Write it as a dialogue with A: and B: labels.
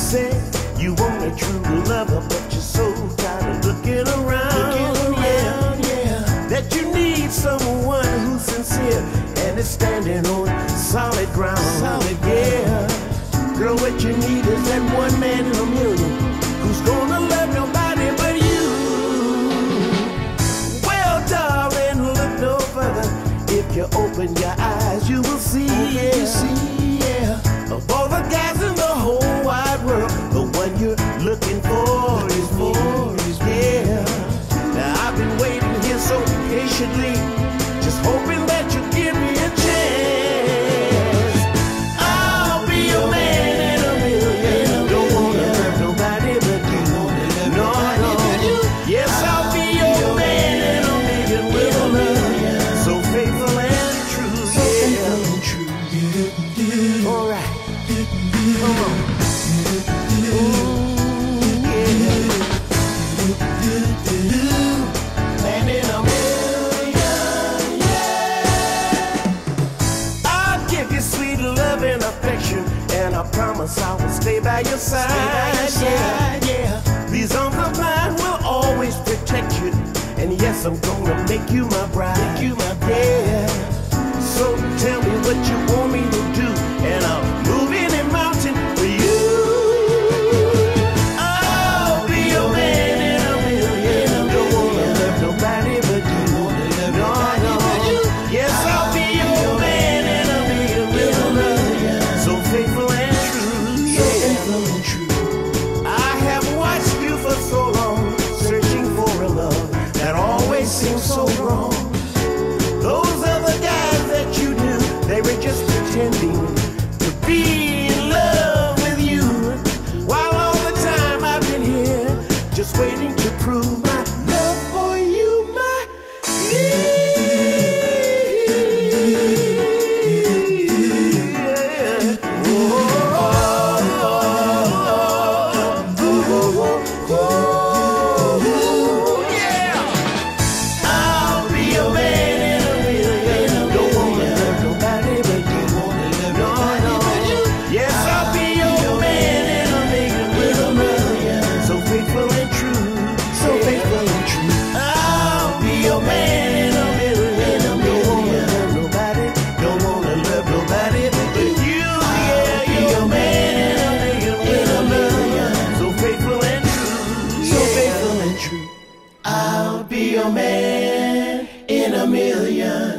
A: say you want a true lover, but you're so tired of looking around. Yeah. That you need someone who's sincere and is standing on solid ground. Yeah. Girl, what you need is that one man in a million who's gonna love nobody but you. Well, darling, look no further. If you open your eyes, you will see. Of all the guys in the whole wide world, the one you're looking for is me. Yeah. Now I've been waiting here so patiently, just hoping that you give me a chance. I'll be your man in a million. Don't wanna hurt nobody but you. No. Yes, I'll be your man in a million with a love so faithful and true. Yeah. All right. Come on. Man in a million, yeah. I'll give you sweet love and affection, and I promise I will stay by your side. Yeah. These arms of mine will always protect you, and yes, I'm gonna make you my bride. Yeah. So tell me what you want me to do, and I'll move any mountain for you. I'll be your man in a million. Don't wanna love nobody but you. No. Yes, I'll be your man in a million with a love so faithful and true. I have watched you for so long, searching for a love that always seems so wrong. Those other guys that you knew, they were just pretending to be in love with you, while all the time I've been here just waiting to prove my love for you, my yeah. Yeah. I'll be your man in a million. Don't wanna love nobody but you. No. Yes, I'll be your man in a million with a love so faithful and true. I'll be your man in a million. Don't wanna love nobody. Don't wanna love nobody but you. Yeah, you're your man in a million with a love so faithful and true. I'll be your man in a million.